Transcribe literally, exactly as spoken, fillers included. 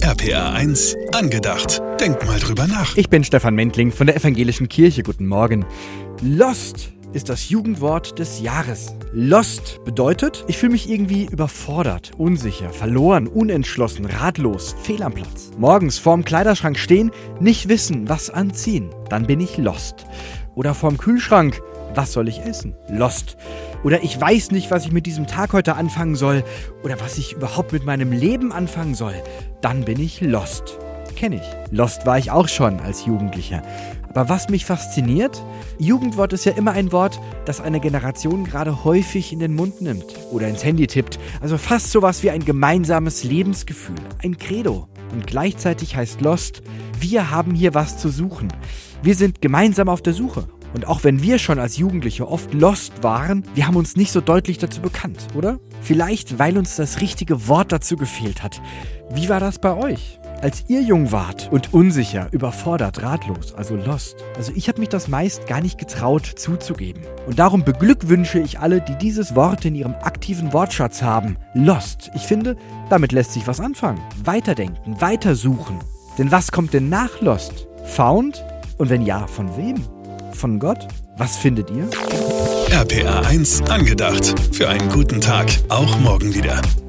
R P R eins angedacht. Denk mal drüber nach. Ich bin Stefan Mentling von der Evangelischen Kirche. Guten Morgen. Lost ist das Jugendwort des Jahres. Lost bedeutet, ich fühle mich irgendwie überfordert, unsicher, verloren, unentschlossen, ratlos, fehl am Platz. Morgens vorm Kleiderschrank stehen, nicht wissen, was anziehen. Dann bin ich lost. Oder vorm Kühlschrank, was soll ich essen? Lost. Oder ich weiß nicht, was ich mit diesem Tag heute anfangen soll. Oder was ich überhaupt mit meinem Leben anfangen soll. Dann bin ich lost. Kenn ich. Lost war ich auch schon als Jugendlicher. Aber was mich fasziniert, Jugendwort ist ja immer ein Wort, das eine Generation gerade häufig in den Mund nimmt oder ins Handy tippt. Also fast sowas wie ein gemeinsames Lebensgefühl, ein Credo. Und gleichzeitig heißt Lost, wir haben hier was zu suchen. Wir sind gemeinsam auf der Suche. Und auch wenn wir schon als Jugendliche oft lost waren, wir haben uns nicht so deutlich dazu bekannt, oder? Vielleicht, weil uns das richtige Wort dazu gefehlt hat. Wie war das bei euch? Als ihr jung wart und unsicher, überfordert, ratlos, also lost. Also ich habe mich das meist gar nicht getraut zuzugeben. Und darum beglückwünsche ich alle, die dieses Wort in ihrem aktiven Wortschatz haben. Lost. Ich finde, damit lässt sich was anfangen. Weiterdenken, weitersuchen. Denn was kommt denn nach Lost? Found? Und wenn ja, von wem? Von Gott? Was findet ihr? R P R eins angedacht. Für einen guten Tag. Auch morgen wieder.